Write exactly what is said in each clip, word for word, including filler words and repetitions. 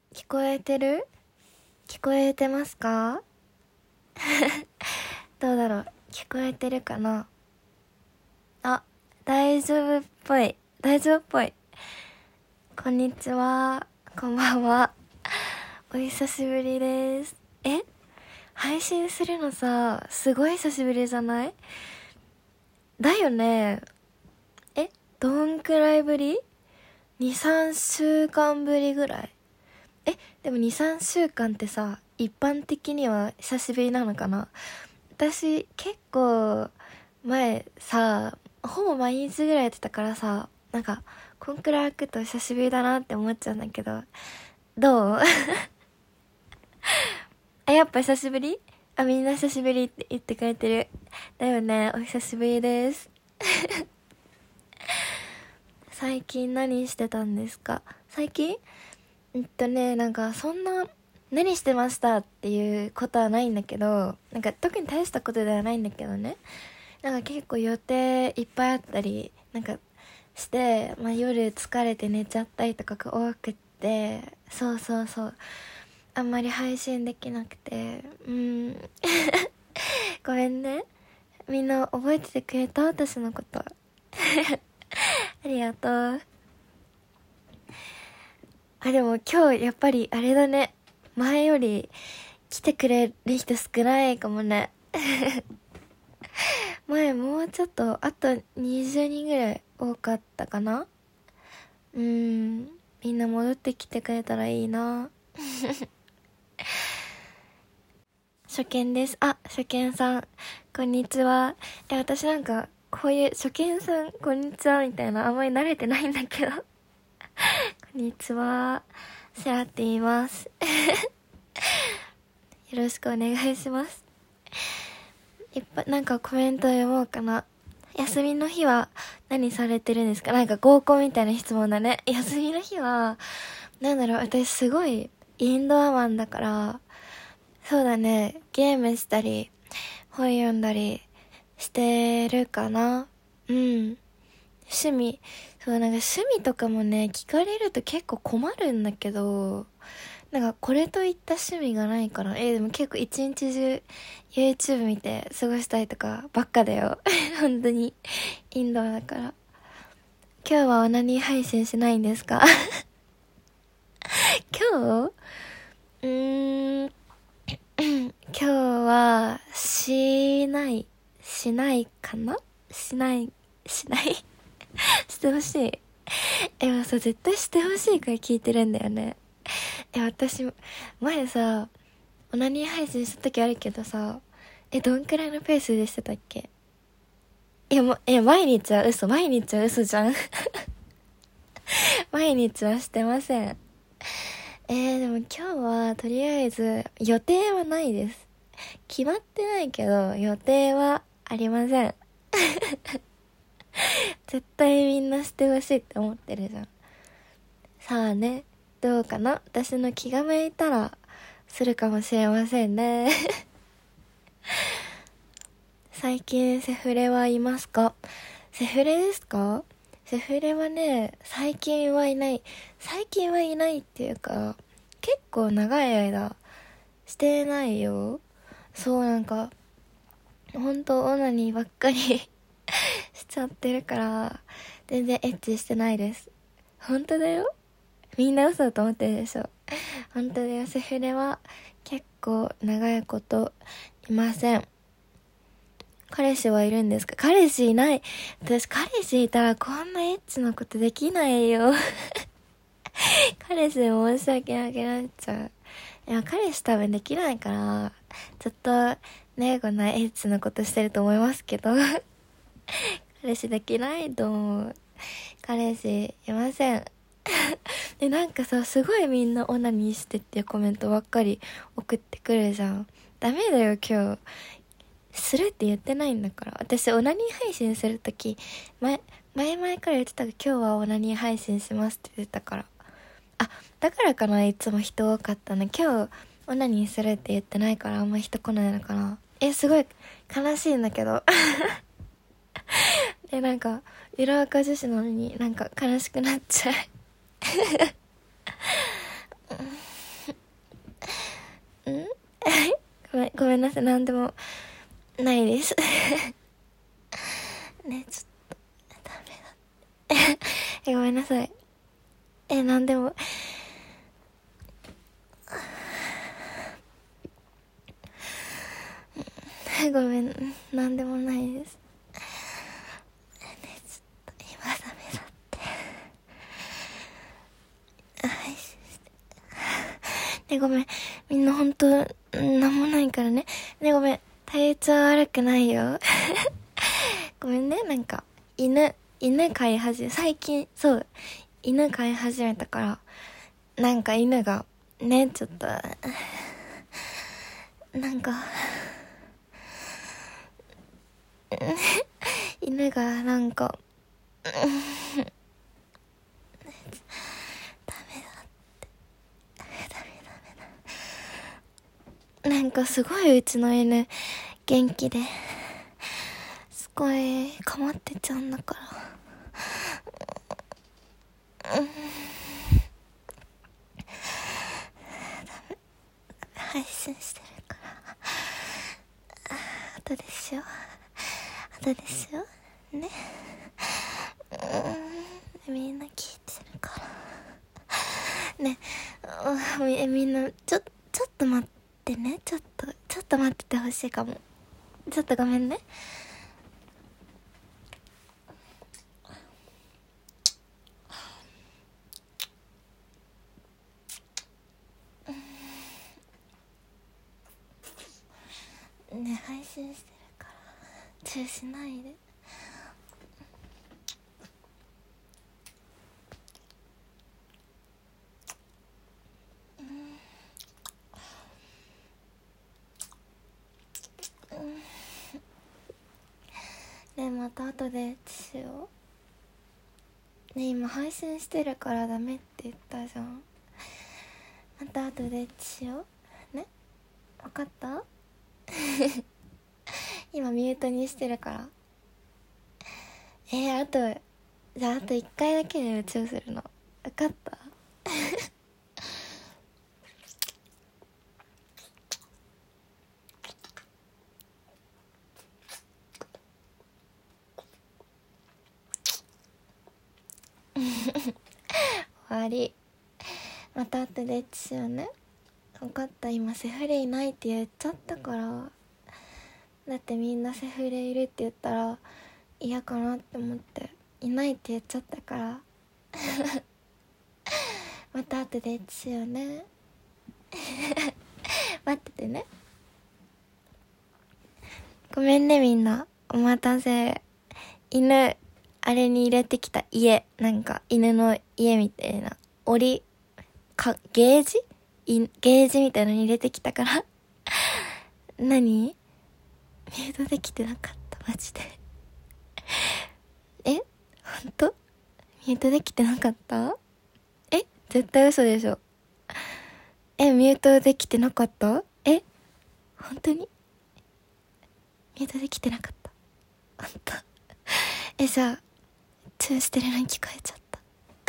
聞こえてる？聞こえてますか？どうだろう、聞こえてるかな。あ、大丈夫っぽい。大丈夫っぽい。こんにちは。こんばんは。お久しぶりです。え？配信するのさ、すごい久しぶりじゃない？だよね。え？どんくらいぶり？ に、さんしゅうかんぶりぐらい？え、でもに、さんしゅうかんってさ、一般的には久しぶりなのかな？私、結構、前さ、ほぼ毎日ぐらいやってたからさ、なんか、こんくらい空くと久しぶりだなって思っちゃうんだけど、どう？あ、やっぱ久しぶり？あ、みんな久しぶりって言ってくれてる。だよね、お久しぶりです。最近何してたんですか？最近うんとね、なんかそんな何してましたっていうことはないんだけど、なんか特に大したことではないんだけどね、なんか結構予定いっぱいあったりなんかして、まあ、夜疲れて寝ちゃったりとかが多くって、そうそうそう、あんまり配信できなくて、うん。ごめんね、みんな覚えててくれた？私のこと。ありがとう。あ、でも今日やっぱりあれだね。前より来てくれる人少ないかもね。前もうちょっと、あとにじゅうにんぐらい多かったかな。うーん。みんな戻ってきてくれたらいいな。初見です。あ、初見さん。こんにちは。え、私なんか、こういう初見さん、こんにちはみたいなあんまり慣れてないんだけど。こんにちは。シャーって言います。よろしくお願いします。いっぱい、なんかコメント読もうかな。休みの日は何されてるんですか？なんか合コンみたいな質問だね。休みの日は、なんだろう、私すごいインドアマンだから、そうだね、ゲームしたり、本読んだりしてるかな。うん。趣味、そう、なんか趣味とかもね、聞かれると結構困るんだけど、なんかこれといった趣味がないから、えー、でも結構一日中 YouTube 見て過ごしたりとかばっかだよ。本当に。インドアだから。今日はオナニー配信しないんですか？今日うーん、今日は、しない、しないかな？しない、しないしてほしい。え、もうさ、絶対してほしいから聞いてるんだよね。え、私、前さ、オナニー配信した時あるけどさ、え、どんくらいのペースでしてたっけ？いや、もう、え、毎日は嘘、毎日は嘘じゃん。毎日はしてません。えー、でも今日は、とりあえず、予定はないです。決まってないけど、予定はありません。絶対みんなしてほしいって思ってるじゃん。さあね、どうかな？私の気が向いたら、するかもしれませんね。最近セフレはいますか？セフレですか？セフレはね、最近はいない。最近はいないっていうか、結構長い間してないよ。そう、なんか、ほんとオナニーばっかりしちゃってるから、全然エッチしてないです。本当だよ。みんな嘘だと思ってるでしょ。本当だよ。セフレは結構長いこといません。彼氏はいるんですか？彼氏いない。私彼氏いたらこんなエッチなことできないよ。彼氏申し訳なくなっちゃう。いや、彼氏多分できないから、ずっとね、こんなエッチなことしてると思いますけど。彼氏できないと思う。彼氏いません。で、なんかさ、すごいみんなオナニーしてっていうコメントばっかり送ってくるじゃん。ダメだよ、今日。するって言ってないんだから。私、オナニー配信するとき、前、前々から言ってたが、今日はオナニー配信しますって言ってたから。あ、だからかな、いつも人多かったね。今日、オナニーするって言ってないから、あんま人来ないのかな。え、すごい、悲しいんだけど。で、なんか、裏垢女子なのになんか悲しくなっちゃう。 めんなさい、なんでもないですね、ちょっとダメだってえ、ごめんなさい。え、なんでもごめん、なんでもないです。ね、ちょっと今ダメだって配信してね、ごめん、みんなほんとなんもないからね。ね、ごめん、体調悪くないよごめんね、なんか犬犬飼い始め、最近そう犬飼い始めたから、なんか犬がね、ちょっとなんか犬がなんかダメだってダメダメダメなんかすごいうちの犬元気ですごいかまってちゃうんだからうん配信してるから後でしよう後でしようね。うんみんな聞いてるからね。み, みんなちょちょっと待ってね、ちょっとちょっと待っててほしいかも。ちょっとごめんね。ね、配信してるからチューしないで。ね、また後でしようね。今配信してるからダメって言ったじゃん。また後でしようね。分かった今ミュートにしてるから。えー、あとじゃああといっかいだけでチューするの分かった終わり。また後でしようね。分かった。今セフレいないって言っちゃったから。だってみんなセフレいるって言ったら嫌かなって思っていないって言っちゃったからまた後でしようね待っててね。ごめんねみんな、お待たせ。犬あれに入れてきた家、なんか犬の家みたいな檻かゲージいゲージみたいなのに入れてきたから何ミュートできてなかったマジでえほんとミュートできてなかった？え絶対嘘でしょ。えミュートできてなかった？え本当にミュートできてなかった？ほんとえじゃあチューしてるのに聞こえちゃった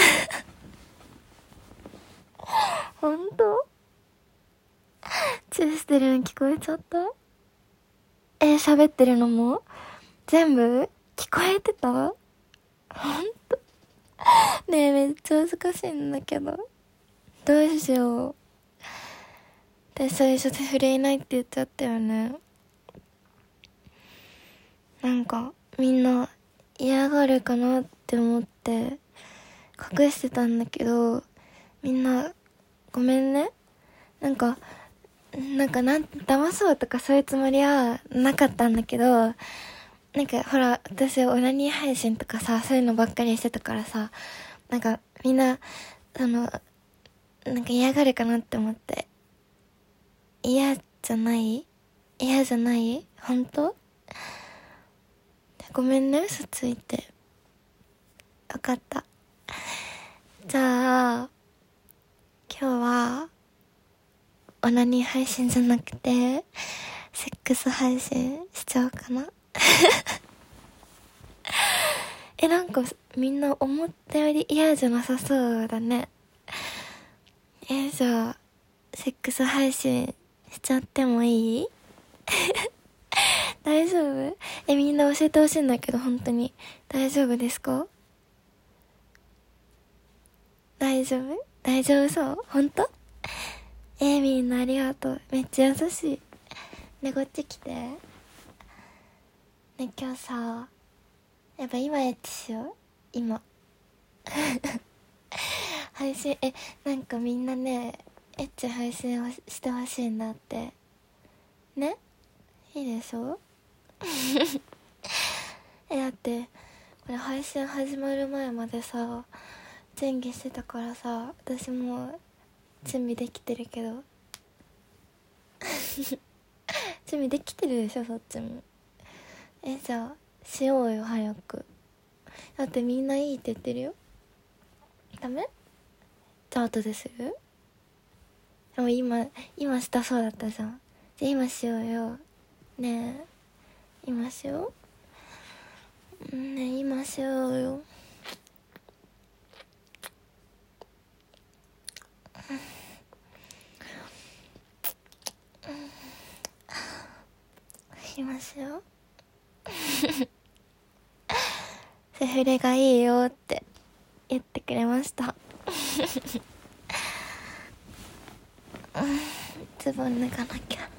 ほんとチューしてるのに聞こえちゃった？え喋ってるのも全部聞こえてた？ほんとねえめっちゃ難しいんだけどどうしよう。で最初セフレいないって言っちゃったよね。なんかみんな嫌がるかなって思って隠してたんだけど、みんなごめんね。なんかなんかなん騙そうとかそういうつもりはなかったんだけど、なんかほら私オナニー配信とかさそういうのばっかりしてたからさ、なんかみんなあのなんか嫌がるかなって思って。嫌じゃない？嫌じゃない？本当？ごめんね嘘ついて。分かった。じゃあ今日はオナニー配信じゃなくてセックス配信しちゃおうかなえなんかみんな思ったより嫌じゃなさそうだね。えじゃあセックス配信しちゃってもいい？ 大丈夫？え、みんな教えてほしいんだけど、本当に。大丈夫ですか？大丈夫？大丈夫そう？本当？えー、みんなありがとう。めっちゃ優しい。ね、こっち来て。ね、今日さ、やっぱ今エッチしよう。今。配信、え、なんかみんなね、エッチ配信をしてほしいんだって。ね？いいでしょ？え、だって、これ配信始まる前までさ、前儀してたからさ、私もう準備できてるけど。準備できてるでしょ、そっちも。え、じゃあ、しようよ、早く。だってみんないいって言ってるよ。ダメ？じゃあ後でする？でも今、今したそうだったじゃん。じゃあ今しようよ。ねえ、今しよう？ねえ、今しようよ。今しよう。セフレがいいよって言ってくれました。ズボン脱がなきゃ。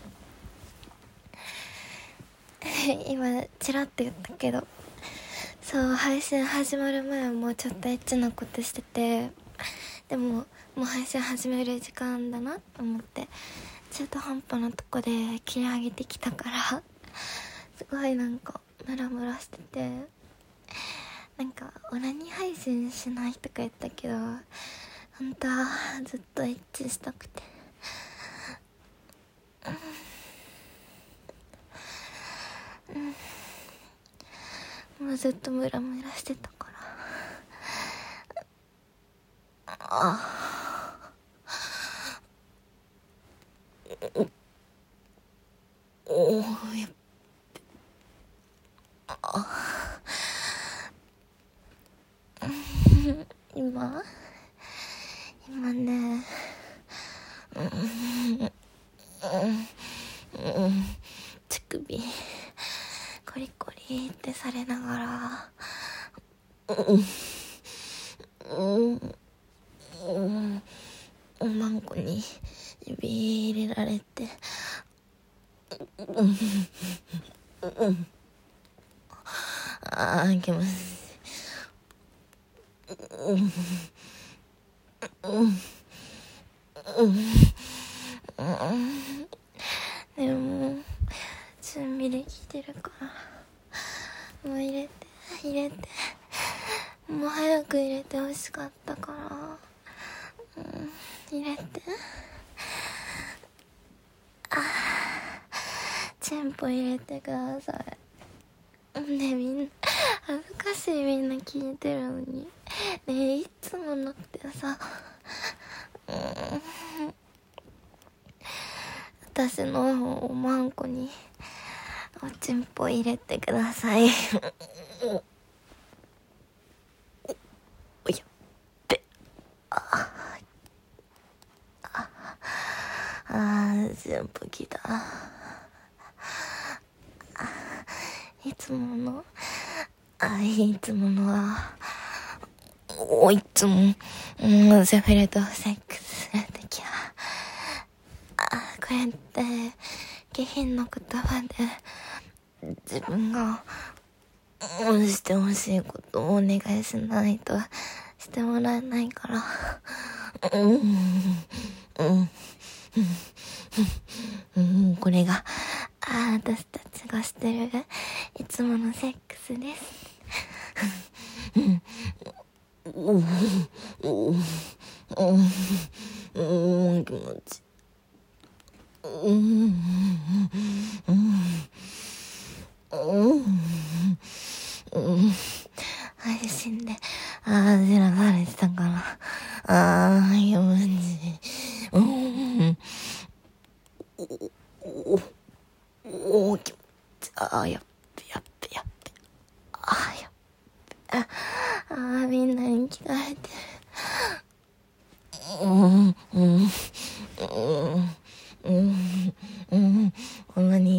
今チラッと言ったけど、そう、配信始まる前もちょっとエッチなことしてて、でももう配信始める時間だなと思って中途半端なとこで切り上げてきたからすごいなんかムラムラしてて、なんかオナニー配信しないとか言ったけど、本当はずっとエッチしたくて、うん、うん、もうずっとムラムラしてたから、あおお、やっぱ今今ね、うん、うん、乳首コリコリってされながら、うん、うん、うん、おまんこに指入れられて、うん、うん、あー、気持ちいい。うん、うん、うん、でも準備できてるからもう入れて入れてもう早く入れてほしかったから、うん、入れて。あ、チンポ入れてください。ね、みんな恥ずかしい、みんな聞いてるのにね。いつものってさ、うん、私のおまんこにおちんぽ入れてください。おやっべ、あああ、ちんぽきた。いつものあ、いつものはおいつも、うん、セフレとセックスするときは、あ、これって下品な言葉で自分がうんしてほしいことをお願いしないとしてもらえないから、うんうんうんうん、これがあ、私たちがしてるいつものセックスです。うんうんうんうん、気持ちうんうんうんうん配信でああ知らされてたからああ気持ちいい。うんおおお気持ちああやっべやっべやっべああやっべああみんなに聞かれてる。うんうんうんうんうん、こんなに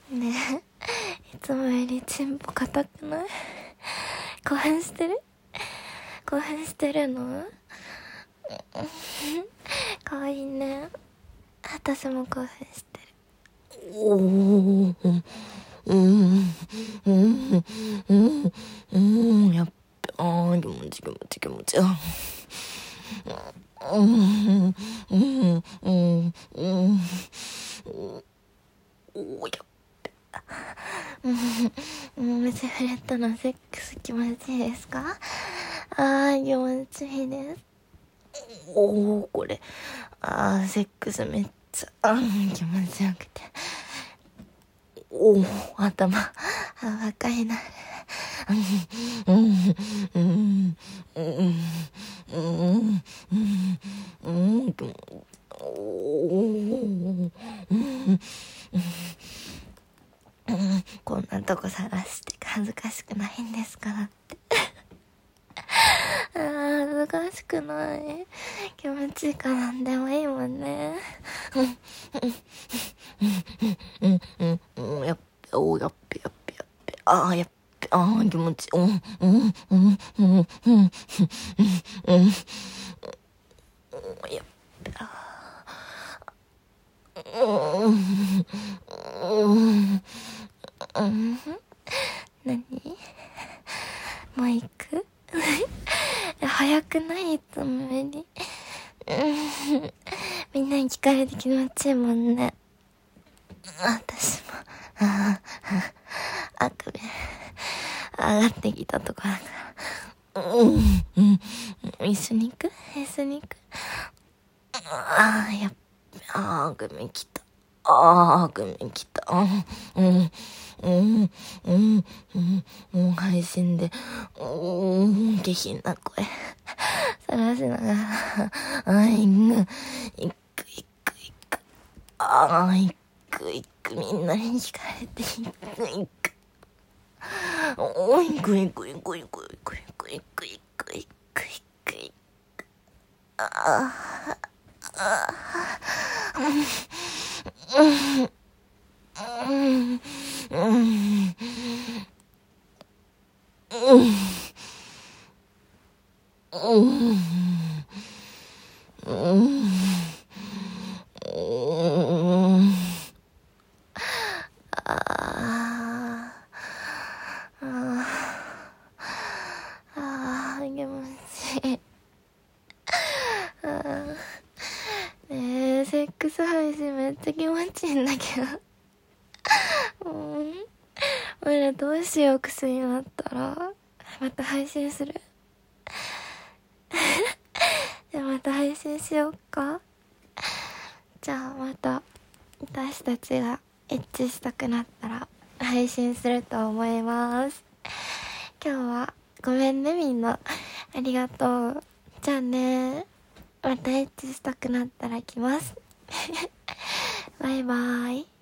ねえ、いつもよりチンポ硬くない？興奮してる？興奮してるの？かわいいね。私も興奮してる。おー、うん、うん、うん、うん、やっぱ、あー、気持ち気持ち気持ち。うん、うん、うん、うん、おー、やっぱ。うん、ムチフレットのセックス気持ちいいですか？あー、気持ちいいです。おー、これ。あー、セックスめっちゃ、あー、気持ちよくて。おー、頭、あ、若いな。うん、うん、うん、うん、うん、うん、うん、おー、うん、こんなとこ探して恥ずかしくないんですからって。あー、恥ずかしくない。気持ちいいかなんでもいいもんね。うん、うん、うん、やっべ、おー、やっべ、やっべ、やっべ、あー、やっべ、あー、気持ちいい。うん、うん、うん、うん、うん、うん、うん、うん、やっべ、あー、うん、うん、うん、何？もう行く？早くない？いつもより。みんなに聞かれて気持ちいいもんね。私も、ああ、あくび、上がってきたとこだから。うん、うん、一緒に行く？一緒に行く？ああ、やっぱ、ああ、グミ来た。ああ、グミ来た。うん、うん、うん、うん、うん、配信で、うん、下品な声、探しながら、ああ、行く、行く、行く、行く。ああ、行く、行く、みんなに聞かれて、行く、行く。おー、行く、行く、行く、行く、行く、行く、行く、行く、行く、行く、行く。ああ、ああ、うん、うん、うん、うん、うん、うん、うん、ああ、ああ、気持ちいい。ああ、ねえ、セックス配信めっちゃ気持ちいいんだけど。うん。俺らどうしよう、薬になったら。また配信する？じゃあまた配信しようか。じゃあまた私たちがエッチしたくなったら配信すると思います。今日はごめんねみんな。ありがとう。じゃあね。またエッチしたくなったら来ます。バイバーイ。